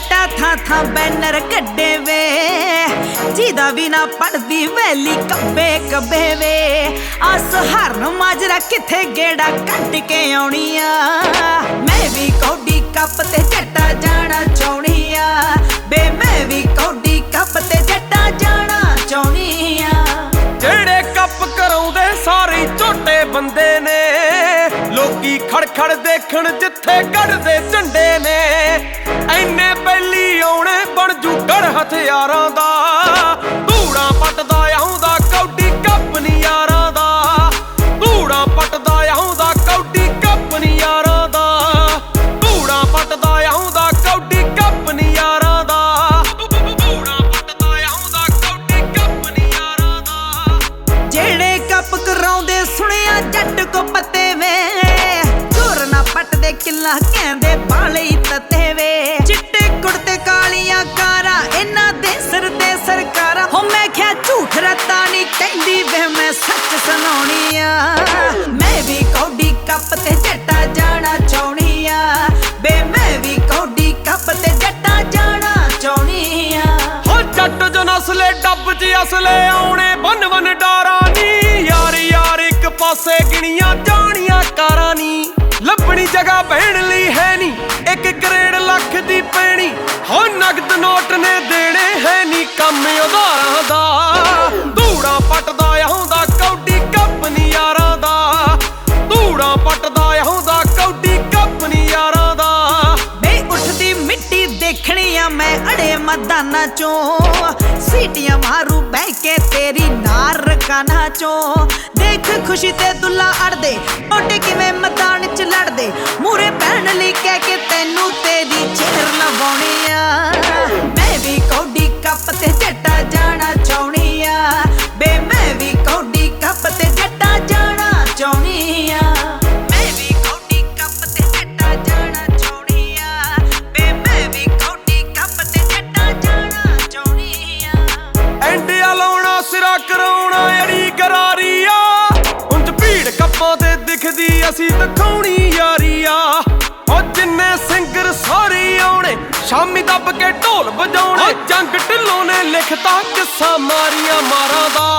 जट्टा थां थां बैनर कड्डे वे जिदा भी ना पढ़दी वैली कब्बे कब्बे वे आस हरन माजरा किथे गेड़ा कट के आउणी आ मैं भी कौडी कप ते जट्टा जाना चाहुणी आ बे मैं भी कौडी कप ते जट्टा जाना चाहुणी आ जेड़े कप कराउंदे सारे झोटे बंदे ने लोकी खड़ खड़ देखण जिथे गढ़दे झंडे ने ऐने बैली आउणे बण जू गढ़ हथियारां दा धूड़ा पटदा आउंदा कौडी कप नी यारां दा धूड़ा पटदा आउंदा कौडी कप नी यारां दा धूड़ा पटदा आउंदा कौडी कप नी यारां दा धूड़ा पटदा आउंदा कौडी कप नी यारां दा जेड़े कप कराउंदे सुनिया जट को पते वे जोर ना पटदे किला कहंदे बाले तते वे चिट्टे कुड़ते कालियां कारा इन्हां दे सिर ते सरकारा हो मैं क्या झूठ रत्ता नी कहंदी वे मैं सच सुनाउणी आ मैं भी कौडी कप ते जट्टा जाना चाहुणी आ बे मैं भी कौडी कप ते जट्टा जाना चाहुणी आ हो जट जो नसले डब च असले आउणे बन बन डारा नी यार यार एक पासे गिणियां जानियां कारां नी ਲੱਭਣੀ ਜਗ੍ਹਾ ਬਹਿਣ ਲਈ ਹੈ ਨੀ ਇੱਕ ਕਰੇੜ ਲੱਖ ਦੀ ਪੈਣੀ ਹੋ ਨਗਦ ਨੋਟ ਨੇ ਦੇਣੇ ਹੈ ਨੀ ਕੰਮ ਉਧਾਰਾਂ ਦਾ ਧੂੜਾ ਪਟਦਾ ਆਉਂਦਾ ਕੌਡੀ ਕੱਪ ਨੀ ਯਾਰਾਂ ਦਾ ਧੂੜਾ ਪਟਦਾ ਆਉਂਦਾ ਕੌਡੀ ਕੱਪ ਨੀ ਯਾਰਾਂ ਦਾ ਬੇ ਉੱਠਦੀ ਮਿੱਟੀ ਦੇਖਣੀ ਆ ਮੈਂ ਅੜੇ ਮੈਦਾਨਾਂ ਚੋਂ ਸੀਟੀਆਂ ਮਾਰੂ ਬਹਿ ਕੇ ਤੇਰੀ ਨਾਰ ਰਕਾਨਾ ਚੋਂ देख खुशी ते दुल्ला अड़दे ओटे किवें मैदान च लड़दे मूरे पैण लई कह के तैनू तेरी चेर लवाउणी आ मैं भी कौडी कप ते जट्टा जाना चाहुणी आ बे मैं भी कौडी कप ते जट्टा जाना चाहुणी आ मैं भी कौडी कप ते जट्टा जाना चाहुणी आ बे मैं भी कौडी कप ते जट्टा जाना चाहुणी आ एंडिया लाउणा सिरा कराउणा अड़ी गरारी आ ਕੱਪਾਂ ਤੇ ਦਿਖਦੀ ਅਸੀਂ ਦਿਖਾਉਣੀ ਯਾਰੀ ਆ ਉਹ ਜਿੰਨੇ ਸਿੰਗਰ ਸਾਰੇ ਆਉਣੇ ਸ਼ਾਮੀ ਦੱਬ ਕੇ ਢੋਲ ਵਜਾਉਣੇ ਜੰਗ ਢਿੱਲੋਂ ਨੇ ਲਿਖਤਾ ਕਿੱਸਾ ਮਾਰੀਆਂ ਮਾਰਾਂ ਦਾ